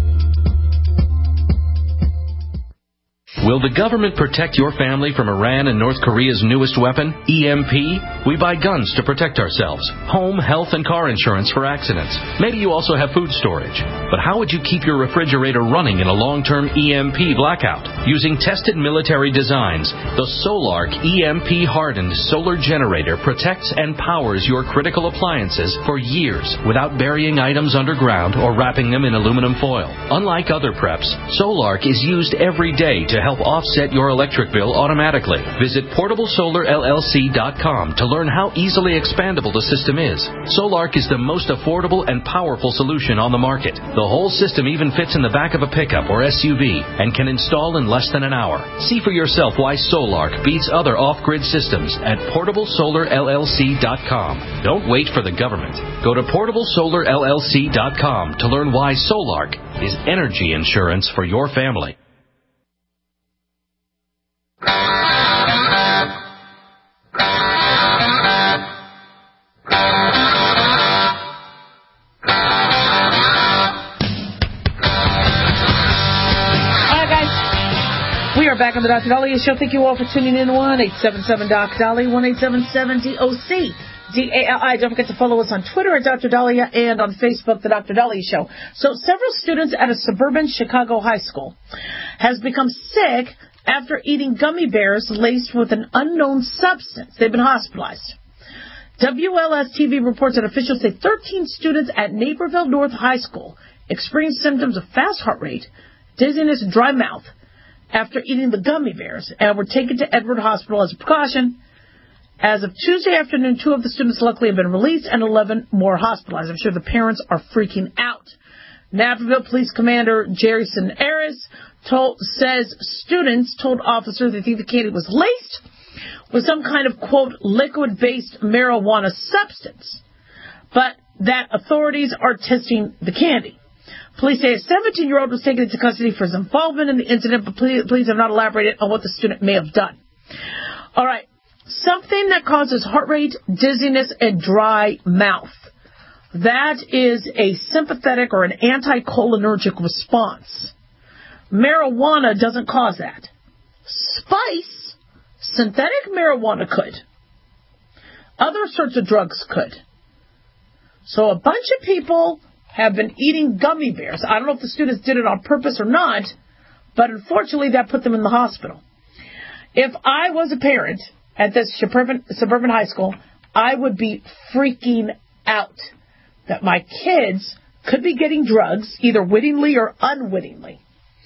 Will the government protect your family from Iran and North Korea's newest weapon, EMP? We buy guns to protect ourselves, home, health, and car insurance for accidents. Maybe you also have food storage. But how would you keep your refrigerator running in a long-term EMP blackout? Using tested military designs, the Solark EMP-hardened solar generator protects and powers your critical appliances for years without burying items underground or wrapping them in aluminum foil. Unlike other preps, Solark is used every day to help offset your electric bill automatically. Visit PortableSolarLLC.com to learn how easily expandable the system is. Solark is the most affordable and powerful solution on the market. The whole system even fits in the back of a pickup or SUV and can install in less than an hour. See for yourself why Solark beats other off-grid systems at PortableSolarLLC.com. Don't wait for the government. Go to PortableSolarLLC.com to learn why Solark is energy insurance for your family. We are back on the Dr. Dahlia Show. Thank you all for tuning in. 1-877-DOC-DALI, 1-877-DOC-DALI. Don't forget to follow us on Twitter at Dr. Dahlia and on Facebook, The Dr. Dahlia Show. So several students at a suburban Chicago high school has become sick after eating gummy bears laced with an unknown substance. They've been hospitalized. WLS-TV reports that officials say 13 students at Naperville North High School experienced symptoms of fast heart rate, dizziness, and dry mouth after eating the gummy bears and were taken to Edward Hospital as a precaution. As of Tuesday afternoon, 2 of the students luckily have been released and 11 more hospitalized. I'm sure the parents are freaking out. Naperville Police Commander Jerryson Aris says students told officers they think the candy was laced with some kind of, quote, liquid-based marijuana substance, but that authorities are testing the candy. Police say a 17-year-old was taken into custody for his involvement in the incident, but police have not elaborated on what the student may have done. All right. Something that causes heart rate, dizziness, and dry mouth. That is a sympathetic or an anticholinergic response. Marijuana doesn't cause that. Spice, synthetic marijuana could. Other sorts of drugs could. So a bunch of people have been eating gummy bears. I don't know if the students did it on purpose or not, but unfortunately that put them in the hospital. If I was a parent at this suburban high school, I would be freaking out that my kids could be getting drugs, either wittingly or unwittingly.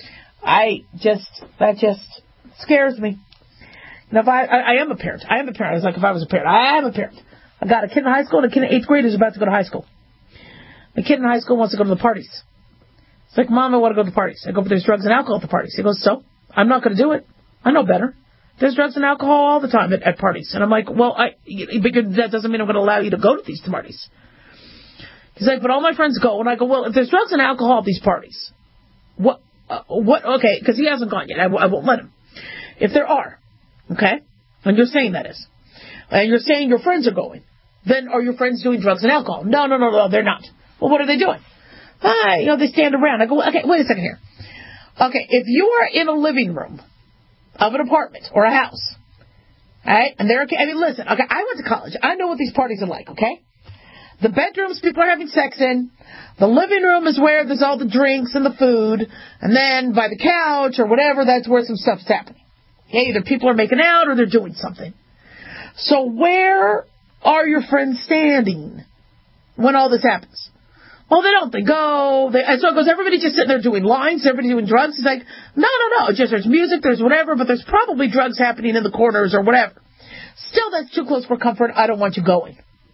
That just scares me. Now, if I am a parent. I am a parent. It's like if I was a parent. I am a parent. I got a kid in high school and a kid in 8th grade who's about to go to high school. The kid in high school wants to go to the parties. It's like, Mom, I want to go to the parties. I go, but there's drugs and alcohol at the parties. He goes, so? I'm not going to do it. I know better. There's drugs and alcohol all the time at parties. And I'm like, well, because that doesn't mean I'm going to allow you to go to these parties. He's like, but all my friends go. And I go, well, if there's drugs and alcohol at these parties, what, okay, because he hasn't gone yet. I won't let him. If there are, okay, and you're saying that is, and you're saying your friends are going, then are your friends doing drugs and alcohol? No, they're not. Well, what are they doing? They stand around. I go, okay, wait a second here. Okay, if you are in a living room of an apartment or a house, all right, and listen, okay, I went to college. I know what these parties are like, okay? The bedrooms people are having sex in. The living room is where there's all the drinks and the food. And then by the couch or whatever, that's where some stuff's happening. Okay, either people are making out or they're doing something. So where are your friends standing when all this happens? Well, they don't. They go. And so it goes, everybody just sitting there doing lines, everybody doing drugs. It's like, no. Just there's music, there's whatever, but there's probably drugs happening in the corners or whatever. Still, that's too close for comfort. I don't want you going.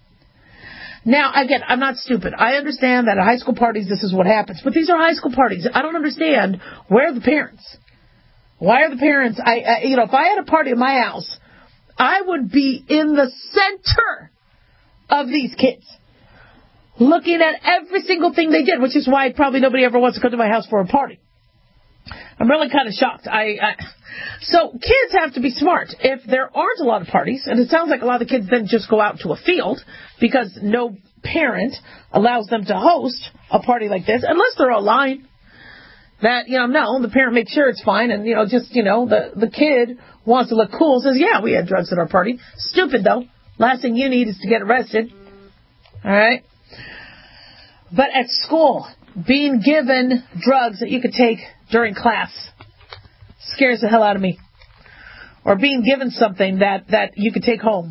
Now, again, I'm not stupid. I understand that at high school parties, this is what happens. But these are high school parties. I don't understand. Where are the parents? Why are the parents? If I had a party at my house, I would be in the center of these kids, looking at every single thing they did, which is why probably nobody ever wants to come to my house for a party. I'm really kind of shocked. So kids have to be smart. If there aren't a lot of parties, and it sounds like a lot of the kids then just go out to a field because no parent allows them to host a party like this, unless they're online. That, the parent makes sure it's fine, and, the kid wants to look cool, says, yeah, we had drugs at our party. Stupid, though. Last thing you need is to get arrested. All right? But at school, being given drugs that you could take during class scares the hell out of me. Or being given something that you could take home.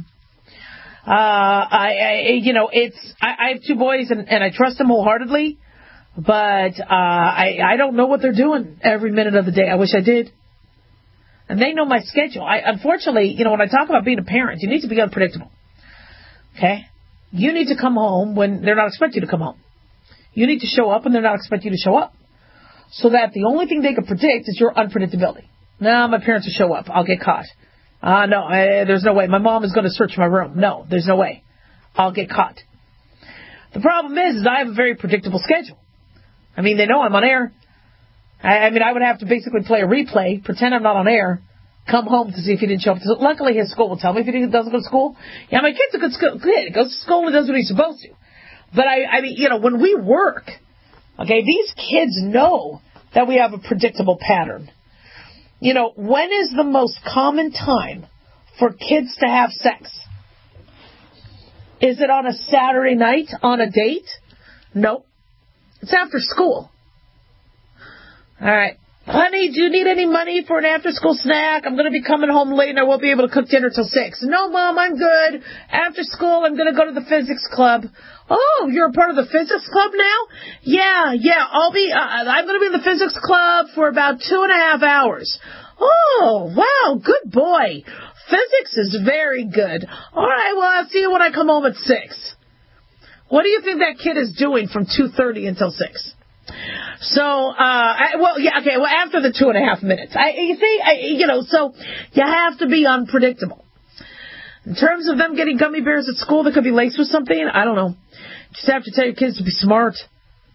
I have 2 boys and I trust them wholeheartedly, but I don't know what they're doing every minute of the day. I wish I did. And they know my schedule. Unfortunately, when I talk about being a parent, you need to be unpredictable. Okay? You need to come home when they're not expecting you to come home. You need to show up when they're not expecting you to show up. So that the only thing they can predict is your unpredictability. No, my parents will show up. I'll get caught. No, there's no way. My mom is going to search my room. No, there's no way. I'll get caught. The problem is I have a very predictable schedule. They know I'm on air. I would have to basically play a replay, pretend I'm not on air, come home to see if he didn't show up. Luckily, his school will tell me if he doesn't go to school. Yeah, my kid's a good kid. He goes to school and does what he's supposed to. But when we work, okay, these kids know that we have a predictable pattern. When is the most common time for kids to have sex? Is it on a Saturday night on a date? No. It's after school. All right. Honey, do you need any money for an after-school snack? I'm going to be coming home late and I won't be able to cook dinner till 6. No, Mom, I'm good. After school, I'm going to go to the physics club. Oh, you're a part of the physics club now? Yeah, I'm going to be in the physics club for about 2.5 hours. Oh, wow, good boy. Physics is very good. All right, well, I'll see you when I come home at 6. What do you think that kid is doing from 2:30 until 6? So, after the 2.5 minutes. So you have to be unpredictable. In terms of them getting gummy bears at school that could be laced with something, I don't know. Just have to tell your kids to be smart.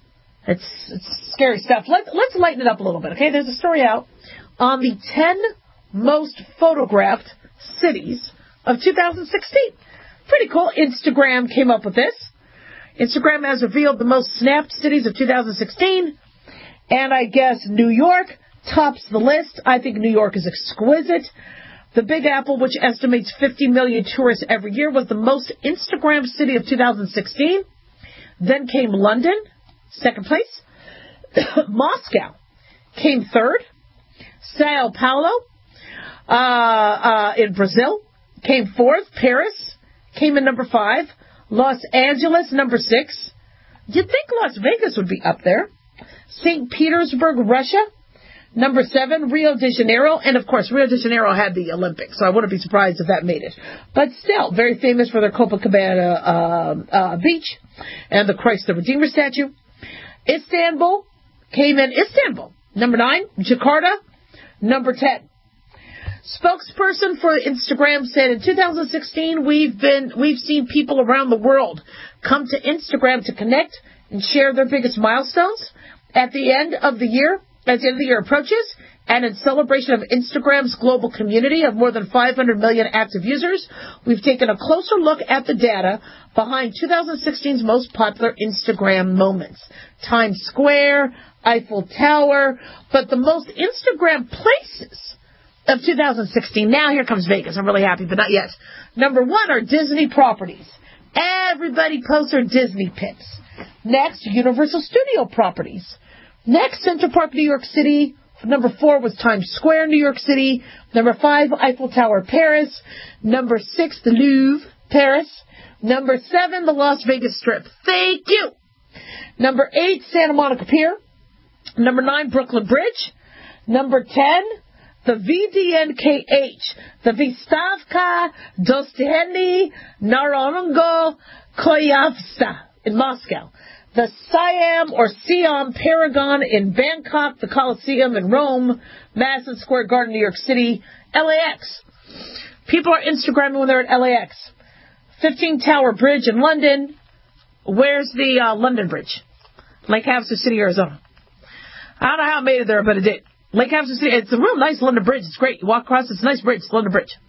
It's scary stuff. Let's lighten it up a little bit, okay? There's a story out on the 10 most photographed cities of 2016. Pretty cool. Instagram came up with this. Instagram has revealed the most snapped cities of 2016. And I guess New York tops the list. I think New York is exquisite. The Big Apple, which estimates 50 million tourists every year, was the most Instagram city of 2016. Then came London, second place. Moscow came third. Sao Paulo in Brazil came fourth. Paris came in number 5. Los Angeles, number 6. You'd think Las Vegas would be up there. St. Petersburg, Russia, number 7. Rio de Janeiro. And, of course, Rio de Janeiro had the Olympics, so I wouldn't be surprised if that made it. But still, very famous for their Copacabana beach and the Christ the Redeemer statue. Istanbul came in number 9. Jakarta, number 10. Spokesperson for Instagram said in 2016 we've seen people around the world come to Instagram to connect and share their biggest milestones. At the end of the year, as the end of the year approaches, and in celebration of Instagram's global community of more than 500 million active users, we've taken a closer look at the data behind 2016's most popular Instagram moments. Times Square, Eiffel Tower, but the most Instagram places of 2016. Now here comes Vegas. I'm really happy, but not yet. Number 1 are Disney properties. Everybody posts their Disney pics. Next, Universal Studio properties. Next, Central Park, New York City. Number 4 was Times Square, New York City. Number 5, Eiffel Tower, Paris. Number 6, the Louvre, Paris. Number 7, the Las Vegas Strip. Thank you. Number 8, Santa Monica Pier. Number 9, Brooklyn Bridge. Number 10, the VDNKH, the Vystavka Dostihny Narodного Koyavstva in Moscow. The Siam or Siam Paragon in Bangkok, the Coliseum in Rome, Madison Square Garden, New York City, LAX. People are Instagramming when they're at LAX. 15 Tower Bridge in London. Where's the London Bridge? Lake Havasu City, Arizona. I don't know how it made it there, but it did. Lake Havasu City, it's a real nice London Bridge. It's great. You walk across, it's a nice bridge. It's London Bridge.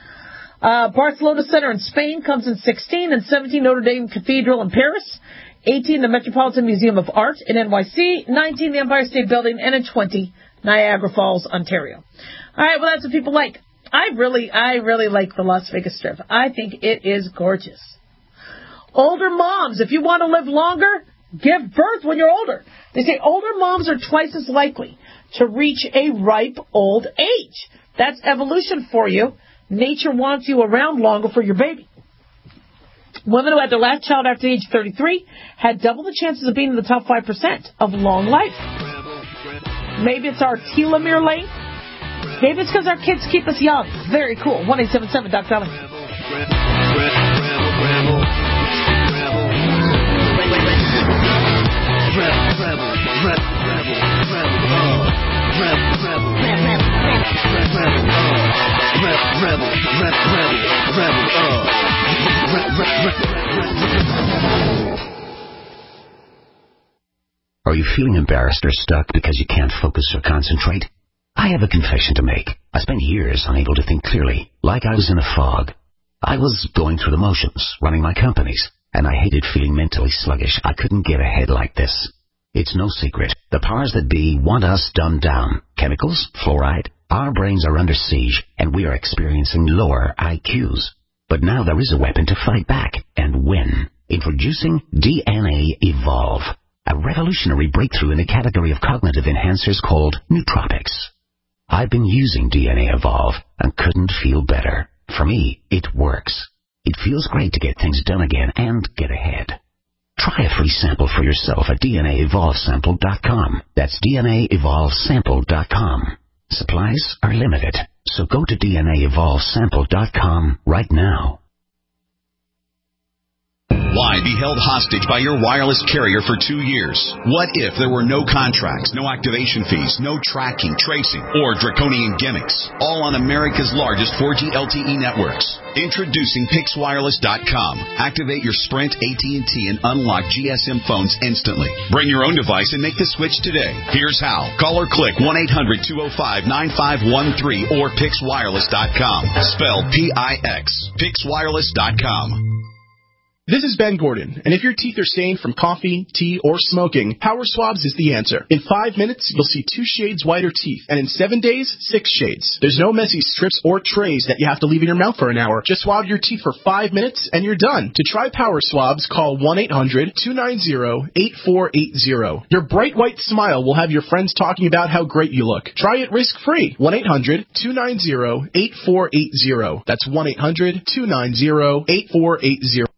Barcelona Center in Spain comes in 16, and 17 Notre Dame Cathedral in Paris. 18, the Metropolitan Museum of Art in NYC. 19, the Empire State Building. And in 20, Niagara Falls, Ontario. All right, well, that's what people like. I really like the Las Vegas Strip. I think it is gorgeous. Older moms, if you want to live longer, give birth when you're older. They say older moms are twice as likely to reach a ripe old age. That's evolution for you. Nature wants you around longer for your baby. Women who had their last child after age 33 had double the chances of being in the top 5% of long life. Maybe it's our telomere length. Maybe it's because our kids keep us young. Very cool. 1-877 Dr. Allen. Are you feeling embarrassed or stuck because you can't focus or concentrate? I have a confession to make. I spent years unable to think clearly, like I was in a fog. I was going through the motions, running my companies, and I hated feeling mentally sluggish. I couldn't get ahead like this. It's no secret. The powers that be want us dumbed down. Chemicals, fluoride. Our brains are under siege, and we are experiencing lower IQs. But now there is a weapon to fight back and win. Introducing DNA Evolve, a revolutionary breakthrough in the category of cognitive enhancers called nootropics. I've been using DNA Evolve and couldn't feel better. For me, it works. It feels great to get things done again and get ahead. Try a free sample for yourself at DNAEvolvesample.com. That's DNAEvolvesample.com. Supplies are limited, so go to DNAEvolvesample.com right now. Why might be held hostage by your wireless carrier for 2 years? What if there were no contracts, no activation fees, no tracking, tracing, or draconian gimmicks? All on America's largest 4G LTE networks. Introducing PixWireless.com. Activate your Sprint, AT&T, and unlock GSM phones instantly. Bring your own device and make the switch today. Here's how. Call or click 1-800-205-9513 or PixWireless.com. Spelled P-I-X. PixWireless.com. This is Ben Gordon, and if your teeth are stained from coffee, tea, or smoking, Power Swabs is the answer. In 5 minutes, you'll see 2 shades whiter teeth, and in 7 days, 6 shades. There's no messy strips or trays that you have to leave in your mouth for an hour. Just swab your teeth for 5 minutes, and you're done. To try Power Swabs, call 1-800-290-8480. Your bright white smile will have your friends talking about how great you look. Try it risk-free. 1-800-290-8480. That's 1-800-290-8480.